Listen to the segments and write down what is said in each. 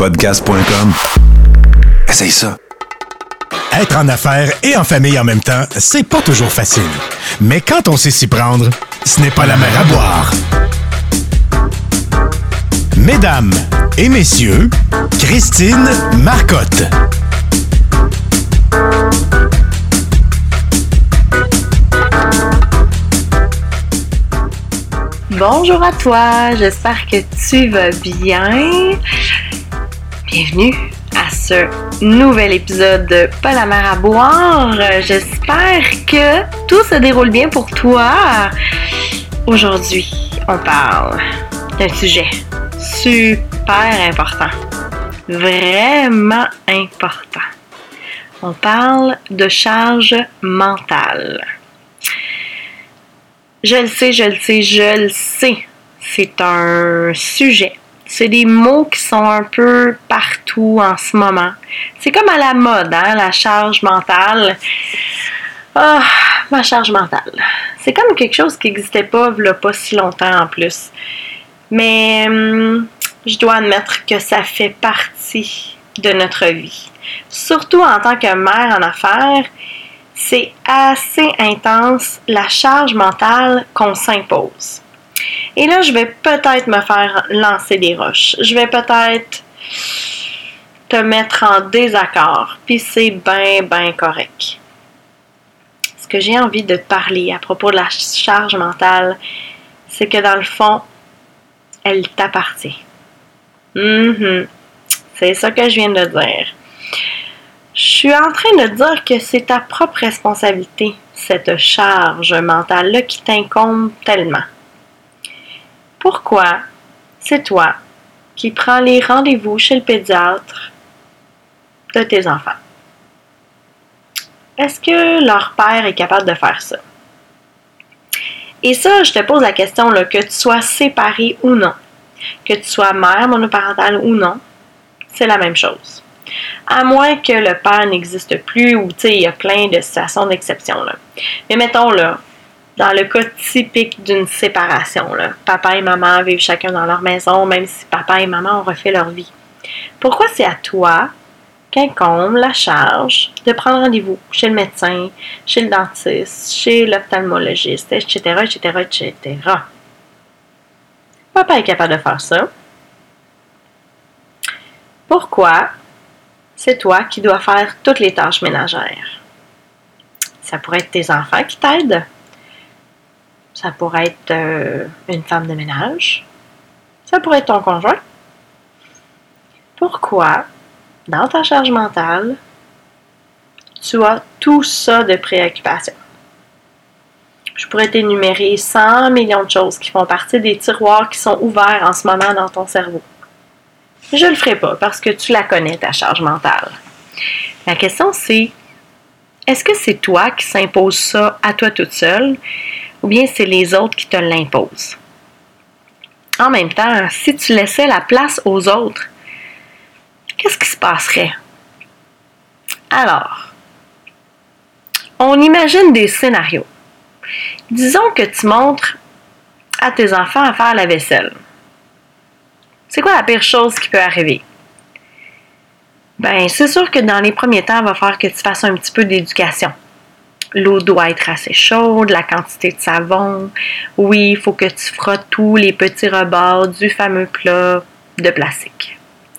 podcast.com. Essaye ça. Être en affaires et en famille en même temps, c'est pas toujours facile. Mais quand on sait s'y prendre, ce n'est pas la mer à boire. Mesdames et messieurs, Christine Marcotte. Bonjour à toi, j'espère que tu vas bien. Bienvenue à ce nouvel épisode de Pas la mer à boire. J'espère que tout se déroule bien pour toi. Aujourd'hui, on parle d'un sujet super important, vraiment important. On parle de charge mentale. Je le sais, c'est un sujet. C'est des mots qui sont un peu partout en ce moment. C'est comme à la mode, hein, la charge mentale. Ah, ma charge mentale. C'est comme quelque chose qui n'existait pas, il n'y a pas si longtemps en plus. Mais je dois admettre que ça fait partie de notre vie. Surtout en tant que mère en affaires, c'est assez intense la charge mentale qu'on s'impose. Et là, je vais peut-être me faire lancer des roches. Je vais peut-être te mettre en désaccord. Puis c'est bien correct. Ce que j'ai envie de te parler à propos de la charge mentale, c'est que dans le fond, elle t'appartient. C'est ça que je viens de dire. Je suis en train de dire que c'est ta propre responsabilité, cette charge mentale-là qui t'incombe tellement. Pourquoi c'est toi qui prends les rendez-vous chez le pédiatre de tes enfants? Est-ce que leur père est capable de faire ça? Et ça, je te pose la question, là, que tu sois séparé ou non, que tu sois mère monoparentale ou non, c'est la même chose. À moins que le père n'existe plus ou, tu sais, il y a plein de situations d'exception, là. Mais mettons, là, dans le cas typique d'une séparation, là, papa et maman vivent chacun dans leur maison, même si papa et maman ont refait leur vie. Pourquoi c'est à toi qu'incombe la charge de prendre rendez-vous chez le médecin, chez le dentiste, chez l'ophtalmologiste, etc. Papa est capable de faire ça. Pourquoi c'est toi qui dois faire toutes les tâches ménagères? Ça pourrait être tes enfants qui t'aident. Ça pourrait être une femme de ménage. Ça pourrait être ton conjoint. Pourquoi, dans ta charge mentale, tu as tout ça de préoccupation? Je pourrais t'énumérer 100 millions de choses qui font partie des tiroirs qui sont ouverts en ce moment dans ton cerveau. Je le ferai pas parce que tu la connais, ta charge mentale. La question c'est, est-ce que c'est toi qui s'impose ça à toi toute seule ou bien c'est les autres qui te l'imposent? En même temps, si tu laissais la place aux autres, qu'est-ce qui se passerait? Alors, on imagine des scénarios. Disons que tu montres à tes enfants à faire la vaisselle. C'est quoi la pire chose qui peut arriver? Ben, c'est sûr que dans les premiers temps, il va falloir que tu fasses un petit peu d'éducation. L'eau doit être assez chaude, la quantité de savon. Oui, il faut que tu frottes tous les petits rebords du fameux plat de plastique.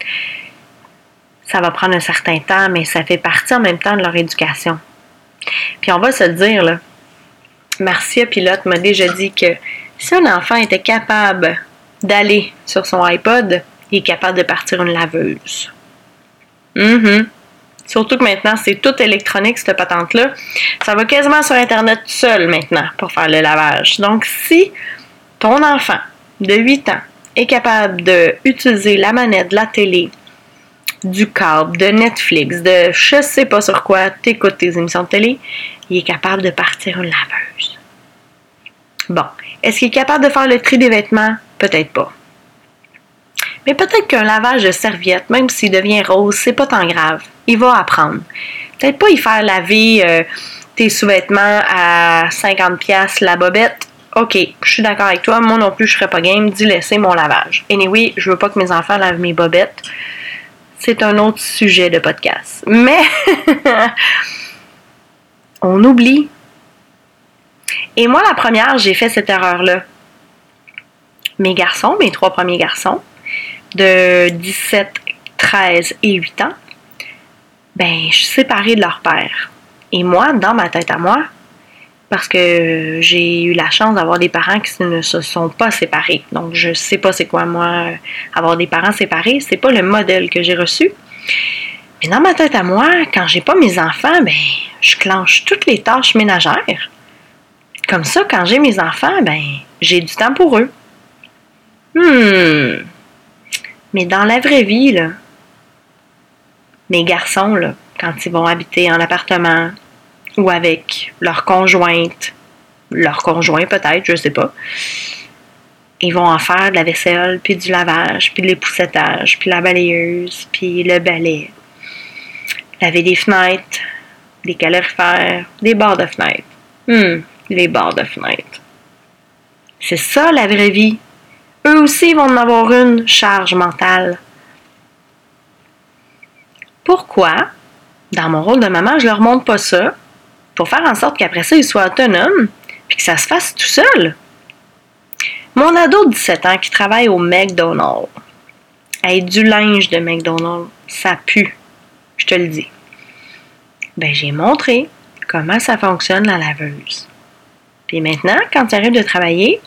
Ça va prendre un certain temps, mais ça fait partie en même temps de leur éducation. Puis on va se le dire, là, Marcia Pilote m'a déjà dit que si un enfant était capable d'aller sur son iPod, il est capable de partir une laveuse. Surtout que maintenant, c'est tout électronique, cette patente-là. Ça va quasiment sur Internet tout seul maintenant pour faire le lavage. Donc, si ton enfant de 8 ans est capable d'utiliser la manette de la télé, du câble, de Netflix, de je sais pas sur quoi, t'écoutes tes émissions de télé, il est capable de partir une laveuse. Bon, est-ce qu'il est capable de faire le tri des vêtements? Peut-être pas. Mais peut-être qu'un lavage de serviette, même s'il devient rose, c'est pas tant grave. Il va apprendre. Peut-être pas y faire laver tes sous-vêtements à 50$ la bobette. OK, je suis d'accord avec toi. Moi non plus, je serais pas game d'y laisser mon lavage. Anyway, je veux pas que mes enfants lavent mes bobettes. c'est un autre sujet de podcast. Mais on oublie. Et moi, la première, j'ai fait cette erreur-là. Mes garçons, mes 3 premiers garçons, de 17, 13 et 8 ans, je suis séparée de leur père. Et moi, dans ma tête à moi, parce que j'ai eu la chance d'avoir des parents qui ne se sont pas séparés. Donc, je sais pas c'est quoi, moi, avoir des parents séparés. C'est pas le modèle que j'ai reçu. Mais dans ma tête à moi, quand j'ai pas mes enfants, je clenche toutes les tâches ménagères. Comme ça, quand j'ai mes enfants, j'ai du temps pour eux. Mais dans la vraie vie, là, mes garçons, là, quand ils vont habiter en appartement ou avec leur conjointe, leur conjoint peut-être, je sais pas, ils vont en faire de la vaisselle, puis du lavage, puis de l'époussetage, puis la balayeuse, puis le balai. Laver des fenêtres, des calorifères, des barres de fenêtres. Les barres de fenêtres. C'est ça la vraie vie. Eux aussi vont en avoir une charge mentale. Pourquoi, dans mon rôle de maman, je leur montre pas ça pour faire en sorte qu'après ça, ils soient autonomes puis que ça se fasse tout seul? Mon ado de 17 ans qui travaille au McDonald's, du linge de McDonald's, ça pue, je te le dis. J'ai montré comment ça fonctionne la laveuse. Puis maintenant, quand il arrive de travailler,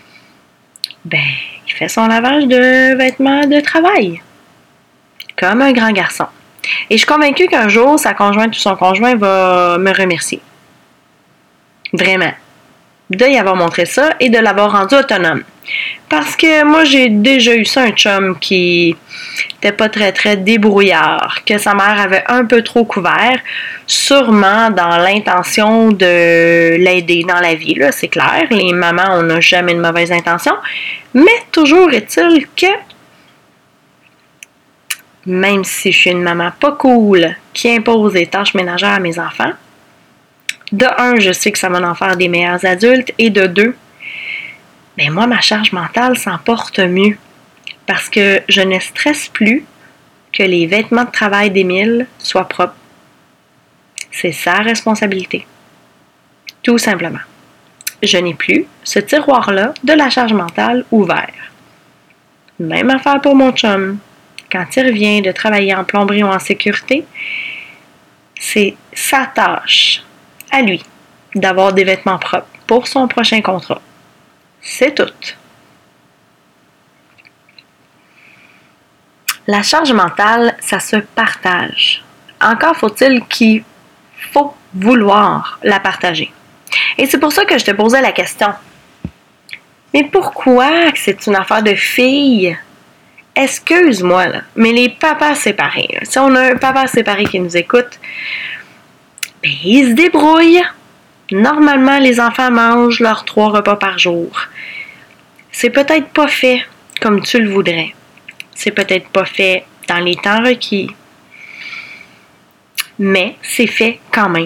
il fait son lavage de vêtements de travail. Comme un grand garçon. Et je suis convaincue qu'un jour, sa conjointe ou son conjoint va me remercier. Vraiment. De y avoir montré ça et de l'avoir rendu autonome. Parce que moi, j'ai déjà eu ça, un chum qui était pas très, très débrouillard, que sa mère avait un peu trop couvert, sûrement dans l'intention de l'aider dans la vie, là, c'est clair. Les mamans, on n'a jamais de mauvaises intentions. Mais toujours est-il que, même si je suis une maman pas cool, qui impose des tâches ménagères à mes enfants, de un, je sais que ça va en faire des meilleurs adultes, et de deux, moi, ma charge mentale s'en porte mieux. Parce que je ne stresse plus que les vêtements de travail d'Émile soient propres. C'est sa responsabilité. Tout simplement. Je n'ai plus ce tiroir-là de la charge mentale ouvert. Même affaire pour mon chum. Quand il revient de travailler en plomberie ou en sécurité, c'est sa tâche, à lui, d'avoir des vêtements propres pour son prochain contrat. C'est tout. La charge mentale, ça se partage. Encore faut-il qu'il faut vouloir la partager. Et c'est pour ça que je te posais la question. Mais pourquoi que c'est une affaire de filles? Excuse-moi, là, mais les papas séparés, là, si on a un papa séparé qui nous écoute, ils se débrouillent. Normalement, les enfants mangent leurs 3 repas par jour. C'est peut-être pas fait comme tu le voudrais. C'est peut-être pas fait dans les temps requis. Mais c'est fait quand même.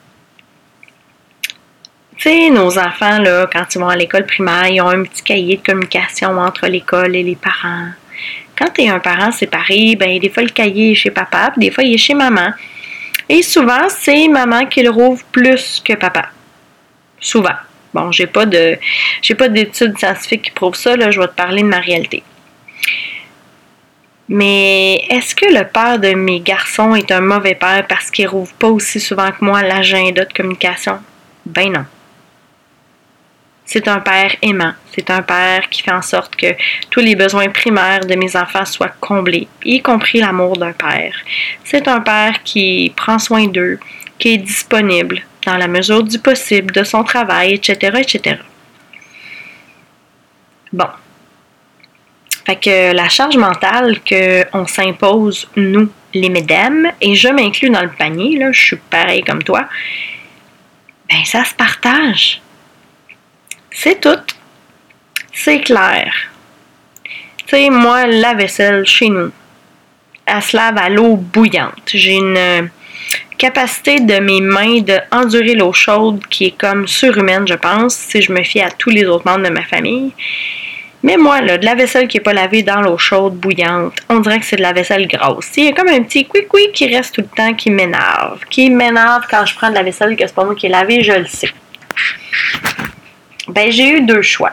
Tu sais, nos enfants, là, quand ils vont à l'école primaire, ils ont un petit cahier de communication entre l'école et les parents. Quand tu es un parent séparé, des fois le cahier est chez papa, puis des fois il est chez maman. Et souvent, c'est maman qui le rouvre plus que papa. Souvent. Bon, j'ai pas d'études scientifiques qui prouvent ça, là, je vais te parler de ma réalité. Mais est-ce que le père de mes garçons est un mauvais père parce qu'il rouvre pas aussi souvent que moi l'agenda de communication? Non. C'est un père aimant. C'est un père qui fait en sorte que tous les besoins primaires de mes enfants soient comblés, y compris l'amour d'un père. C'est un père qui prend soin d'eux, qui est disponible dans la mesure du possible de son travail, etc., etc. Bon. Fait que la charge mentale qu'on s'impose, nous, les mesdames, et je m'inclus dans le panier, là, je suis pareil comme toi, ça se partage. C'est tout. C'est clair. Tu sais, moi, la vaisselle chez nous, elle se lave à l'eau bouillante. J'ai une capacité de mes mains de endurer l'eau chaude qui est comme surhumaine, je pense, si je me fie à tous les autres membres de ma famille. Mais moi, là, de la vaisselle qui n'est pas lavée dans l'eau chaude, bouillante, on dirait que c'est de la vaisselle grosse. Il y a comme un petit couic qui reste tout le temps qui m'énerve. Qui m'énerve quand je prends de la vaisselle que c'est pas moi qui est lavée, je le sais. Ben, j'ai eu 2 choix.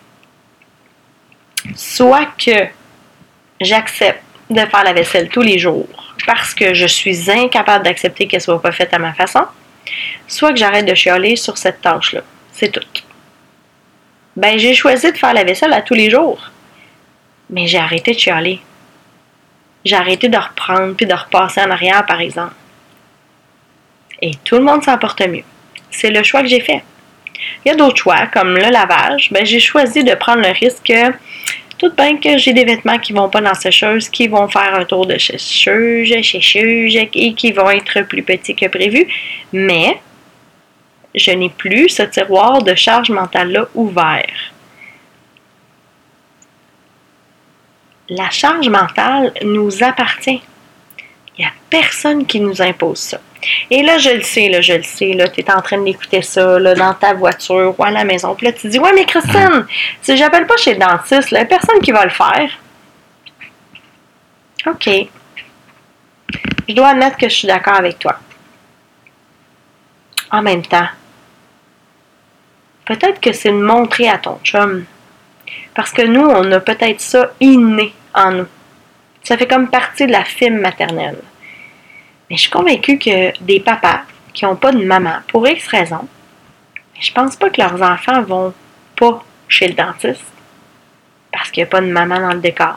Soit que j'accepte de faire la vaisselle tous les jours parce que je suis incapable d'accepter qu'elle soit pas faite à ma façon, soit que j'arrête de chialer sur cette tâche-là. C'est tout. Ben, j'ai choisi de faire la vaisselle à tous les jours. Mais j'ai arrêté de chialer. J'ai arrêté de reprendre puis de repasser en arrière, par exemple. Et tout le monde s'en porte mieux. C'est le choix que j'ai fait. Il y a d'autres choix, comme le lavage. Ben, j'ai choisi de prendre le risque que tout bien que j'ai des vêtements qui ne vont pas dans la sécheuse, qui vont faire un tour de sécheuse, et qui vont être plus petits que prévu. Mais je n'ai plus ce tiroir de charge mentale-là ouvert. La charge mentale nous appartient. Il n'y a personne qui nous impose ça. Et là, je le sais, tu es en train d'écouter ça là, dans ta voiture ou à la maison. Puis là, tu dis, ouais, mais Christine, si j'appelle pas chez le dentiste, il n'y a personne qui va le faire. OK. Je dois admettre que je suis d'accord avec toi. En même temps, peut-être que c'est de montrer à ton chum. Parce que nous, on a peut-être ça inné en nous. Ça fait comme partie de la fibre maternelle. Mais je suis convaincue que des papas qui n'ont pas de maman, pour X raisons, je pense pas que leurs enfants vont pas chez le dentiste parce qu'il n'y a pas de maman dans le décor.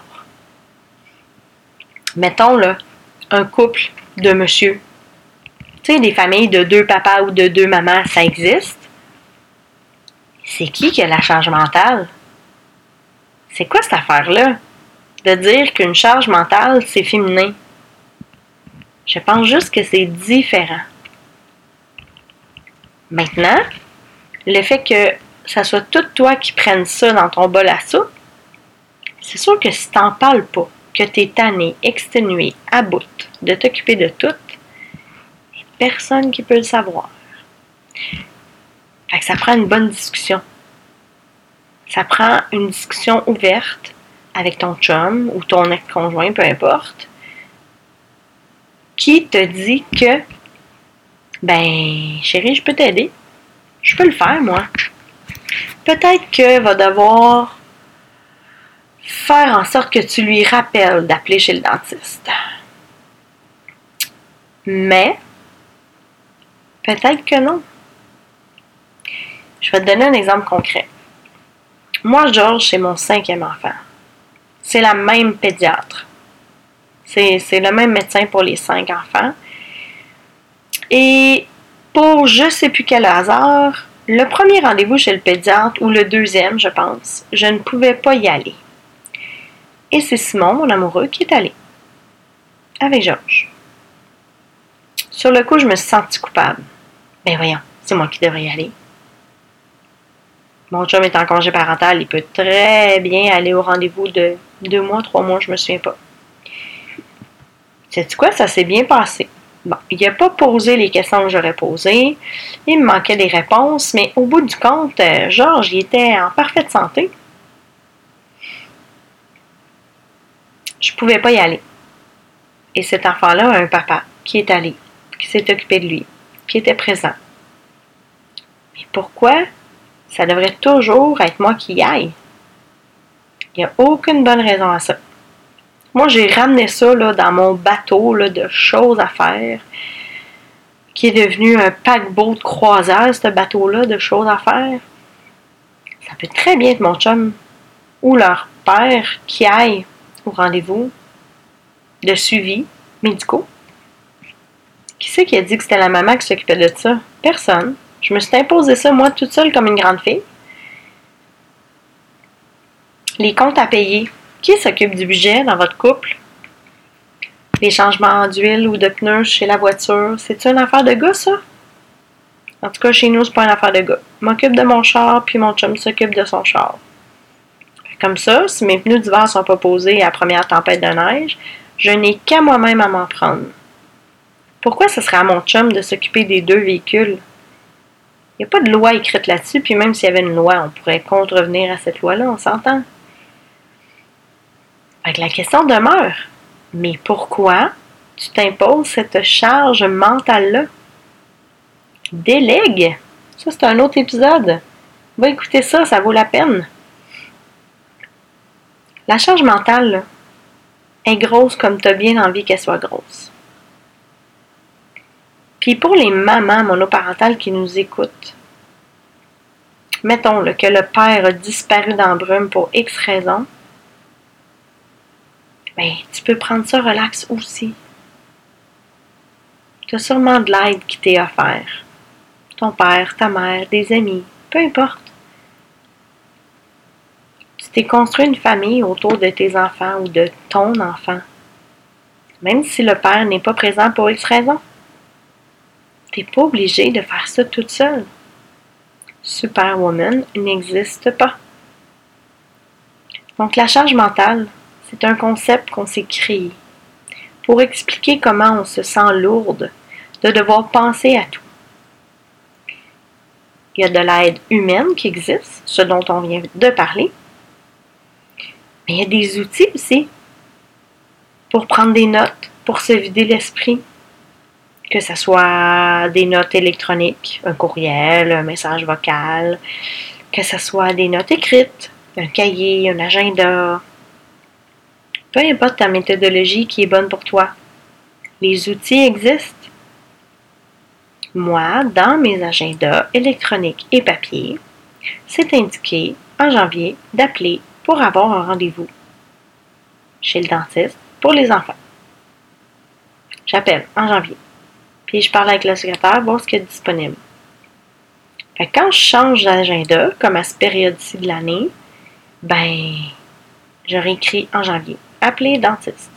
Mettons, là, un couple de monsieur. Tu sais, des familles de 2 papas ou de 2 mamans, ça existe. C'est qui a la charge mentale? C'est quoi cette affaire-là? De dire qu'une charge mentale, c'est féminin. Je pense juste que c'est différent. Maintenant, le fait que ça soit tout toi qui prennes ça dans ton bol à soupe, c'est sûr que si t'en parles pas, que t'es tanné, exténué, à bout de t'occuper de tout, il n'y a personne qui peut le savoir. Fait que ça prend une bonne discussion. Ça prend une discussion ouverte avec ton chum ou ton ex-conjoint, peu importe, qui te dit que, ben, chérie, je peux t'aider. Je peux le faire, moi. Peut-être que va devoir faire en sorte que tu lui rappelles d'appeler chez le dentiste. Mais, peut-être que non. Je vais te donner un exemple concret. Moi, Georges, c'est mon 5e enfant. C'est la même pédiatre. C'est le même médecin pour les 5 enfants. Et pour je ne sais plus quel hasard, le premier rendez-vous chez le pédiatre, ou le 2e, je pense, je ne pouvais pas y aller. Et c'est Simon, mon amoureux, qui est allé. Avec Georges. Sur le coup, je me suis sentie coupable. Ben voyons, c'est moi qui devrais y aller. Mon chum est en congé parental, il peut très bien aller au rendez-vous de 2 mois, 3 mois, je me souviens pas. Sais-tu quoi? Ça s'est bien passé. Bon, il n'a pas posé les questions que j'aurais posées. Il me manquait des réponses, mais au bout du compte, Georges, il était en parfaite santé. Je ne pouvais pas y aller. Et cet enfant-là a un papa qui est allé, qui s'est occupé de lui, qui était présent. Mais pourquoi ça devrait toujours être moi qui y aille? Il n'y a aucune bonne raison à ça. Moi, j'ai ramené ça là, dans mon bateau là, de choses à faire, qui est devenu un paquebot de croisière, ce bateau-là, de choses à faire. Ça peut très bien être mon chum ou leur père qui aille au rendez-vous de suivi médicaux. Qui c'est qui a dit que c'était la maman qui s'occupait de ça? Personne. Je me suis imposé ça, moi, toute seule, comme une grande fille. Les comptes à payer. Qui s'occupe du budget dans votre couple? Les changements d'huile ou de pneus chez la voiture, c'est-tu une affaire de gars, ça? En tout cas, chez nous, c'est pas une affaire de gars. Je m'occupe de mon char, puis mon chum s'occupe de son char. Comme ça, si mes pneus d'hiver sont pas posés à la première tempête de neige, je n'ai qu'à moi-même à m'en prendre. Pourquoi ce serait à mon chum de s'occuper des 2 véhicules? Il n'y a pas de loi écrite là-dessus, puis même s'il y avait une loi, on pourrait contrevenir à cette loi-là, on s'entend. Fait que la question demeure, mais pourquoi tu t'imposes cette charge mentale-là? Délègue! Ça, c'est un autre épisode. Va écouter ça, ça vaut la peine. La charge mentale, là, est grosse comme tu as bien envie qu'elle soit grosse. Puis pour les mamans monoparentales qui nous écoutent, mettons là, que le père a disparu dans la brume pour X raisons, ben, tu peux prendre ça relax aussi. Tu as sûrement de l'aide qui t'est offerte. Ton père, ta mère, des amis, peu importe. Tu t'es construit une famille autour de tes enfants ou de ton enfant. Même si le père n'est pas présent pour X raison. Tu n'es pas obligé de faire ça toute seule. Superwoman n'existe pas. Donc la charge mentale, c'est un concept qu'on s'est créé pour expliquer comment on se sent lourde de devoir penser à tout. Il y a de l'aide humaine qui existe, ce dont on vient de parler. Mais il y a des outils aussi pour prendre des notes, pour se vider l'esprit. Que ce soit des notes électroniques, un courriel, un message vocal, que ce soit des notes écrites, un cahier, un agenda. Peu importe ta méthodologie qui est bonne pour toi. Les outils existent. Moi, dans mes agendas électroniques et papier, c'est indiqué en janvier d'appeler pour avoir un rendez-vous chez le dentiste pour les enfants. J'appelle en janvier. Puis je parle avec le secrétaire, voir ce qu'il y a de disponible. Fait que quand je change d'agenda, comme à cette période-ci de l'année, ben, j'aurais écrit en janvier. Appeler dentiste.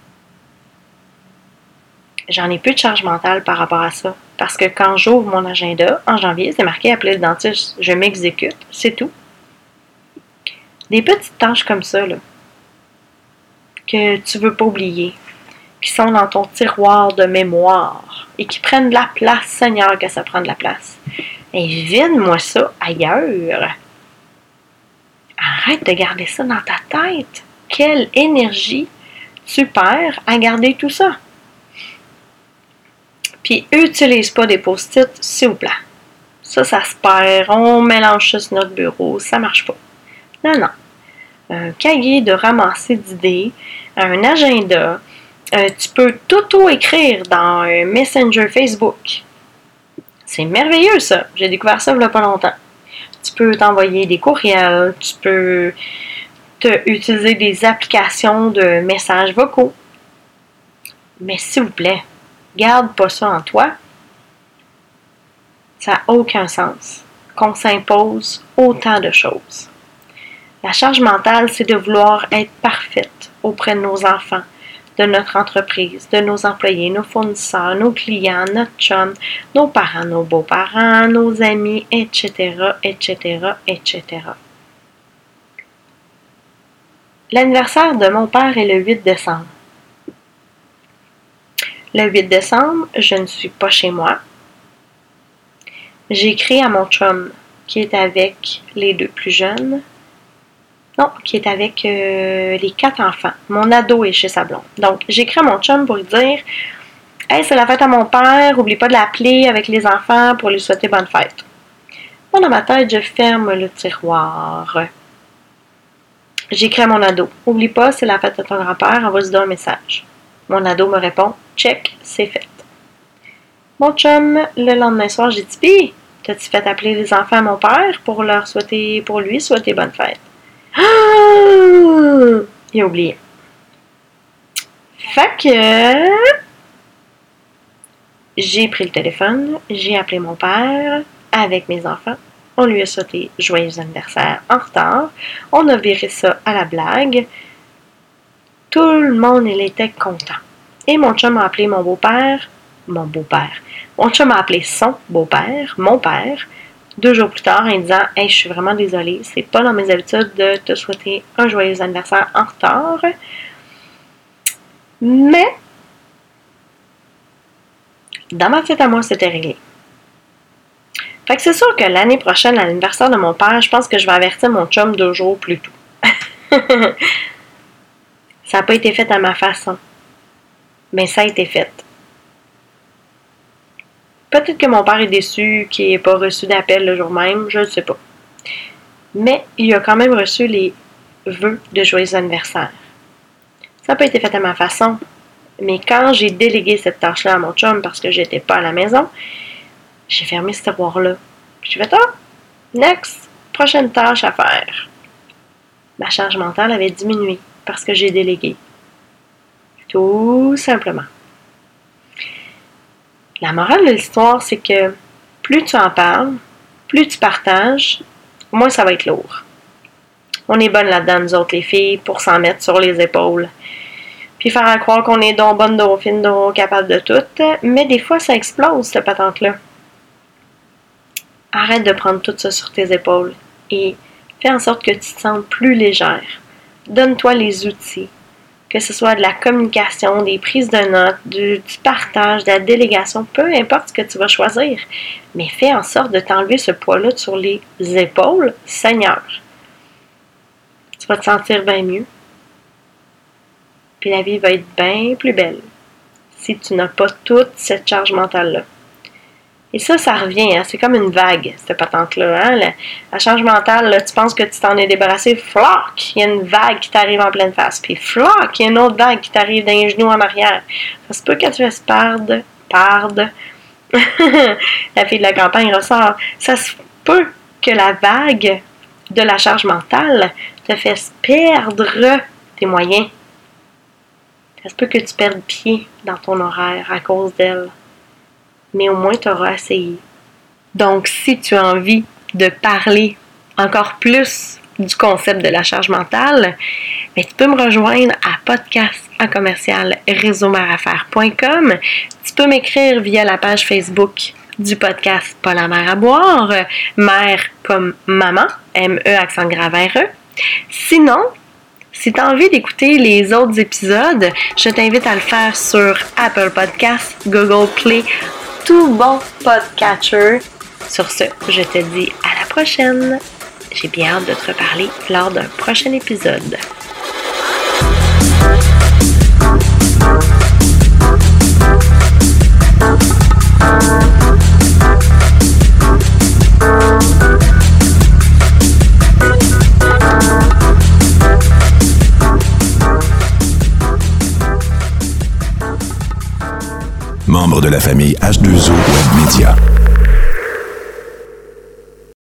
J'en ai plus de charge mentale par rapport à ça. Parce que quand j'ouvre mon agenda, en janvier, c'est marqué appeler le dentiste. Je m'exécute, c'est tout. Des petites tâches comme ça, là, que tu veux pas oublier, qui sont dans ton tiroir de mémoire et qui prennent de la place, Seigneur, que ça prend de la place. Et vide-moi ça ailleurs. Arrête de garder ça dans ta tête. Quelle énergie tu perds à garder tout ça. Puis, utilise pas des post-it, s'il vous plaît. Ça se perd. On mélange ça sur notre bureau. Ça marche pas. Non, non. Un cahier de ramasser d'idées, un agenda. Tu peux tout écrire dans un Messenger Facebook. C'est merveilleux, ça. J'ai découvert ça il n'y a pas longtemps. Tu peux t'envoyer des courriels. Tu peux utiliser des applications de messages vocaux. Mais s'il vous plaît, garde pas ça en toi. Ça n'a aucun sens qu'on s'impose autant de choses. La charge mentale, c'est de vouloir être parfaite auprès de nos enfants, de notre entreprise, de nos employés, nos fournisseurs, nos clients, notre chum, nos parents, nos beaux-parents, nos amis, etc., etc., etc. L'anniversaire de mon père est le 8 décembre. Le 8 décembre, je ne suis pas chez moi. J'ai écrit à mon chum qui est avec les deux plus jeunes. Non, qui est avec les 4 enfants. Mon ado est chez sa blonde. Donc, j'écris à mon chum pour lui dire « Hey, c'est la fête à mon père, oublie pas de l'appeler avec les enfants pour lui souhaiter bonne fête. » Moi, dans ma tête, je ferme le tiroir. J'écris à mon ado « Oublie pas, c'est la fête de ton grand-père, envoie-lui un message. » Mon ado me répond « Check, c'est fait. » Mon chum, le lendemain soir, j'ai dit « Pis, t'as-tu fait appeler les enfants à mon père pour lui souhaiter bonne fête? » Ah! Il a oublié. Fait que j'ai pris le téléphone, j'ai appelé mon père avec mes enfants. On lui a souhaité joyeux anniversaire en retard. On a viré ça à la blague. Tout le monde, il était content. Et mon chum a appelé mon beau-père. Mon chum a appelé son beau-père, mon père, 2 jours plus tard, en disant « Hey, je suis vraiment désolée, c'est pas dans mes habitudes de te souhaiter un joyeux anniversaire en retard. » Mais, dans ma fête à moi, c'était réglé. Fait que c'est sûr que l'année prochaine, à l'anniversaire de mon père, je pense que je vais avertir mon chum 2 jours plus tôt. Ça n'a pas été fait à ma façon. Mais ça a été fait. Peut-être que mon père est déçu qu'il n'ait pas reçu d'appel le jour même, je ne sais pas. Mais il a quand même reçu les vœux de joyeux anniversaire. Ça n'a pas été fait à ma façon. Mais quand j'ai délégué cette tâche-là à mon chum parce que j'étais pas à la maison, j'ai fermé ce tiroir-là. J'ai fait next, prochaine tâche à faire. Ma charge mentale avait diminué parce que j'ai délégué. Tout simplement. La morale de l'histoire, c'est que plus tu en parles, plus tu partages, moins ça va être lourd. On est bonnes là-dedans, nous autres les filles, pour s'en mettre sur les épaules. Puis faire à croire qu'on est donc bonne, donc fine, donc capable de tout. Mais des fois, ça explose, cette patente-là. Arrête de prendre tout ça sur tes épaules et fais en sorte que tu te sentes plus légère. Donne-toi les outils, que ce soit de la communication, des prises de notes, du partage, de la délégation, peu importe ce que tu vas choisir. Mais fais en sorte de t'enlever ce poids-là sur les épaules, Seigneur. Tu vas te sentir bien mieux. Puis la vie va être bien plus belle si tu n'as pas toute cette charge mentale-là. Et ça revient, hein, c'est comme une vague, cette patente-là. Hein? La charge mentale, là, tu penses que tu t'en es débarrassé, floc, il y a une vague qui t'arrive en pleine face. Puis floc, il y a une autre vague qui t'arrive dans les genoux en arrière. Ça se peut que tu fasses parde. La fille de la campagne ressort. Ça se peut que la vague de la charge mentale te fasse perdre tes moyens. Ça se peut que tu perdes pied dans ton horaire à cause d'elle. Mais au moins, tu auras essayé. Donc, si tu as envie de parler encore plus du concept de la charge mentale, bien, tu peux me rejoindre à podcast@réseaumeraffaires.com. Tu peux m'écrire via la page Facebook du podcast Pas la mer à boire, mère comme maman, M-E accent grave R-E. Sinon, si tu as envie d'écouter les autres épisodes, je t'invite à le faire sur Apple Podcasts, Google Play, tout bon podcatcher. Sur ce, je te dis à la prochaine. J'ai bien hâte de te reparler lors d'un prochain épisode. Membre de la famille H2O Web Media.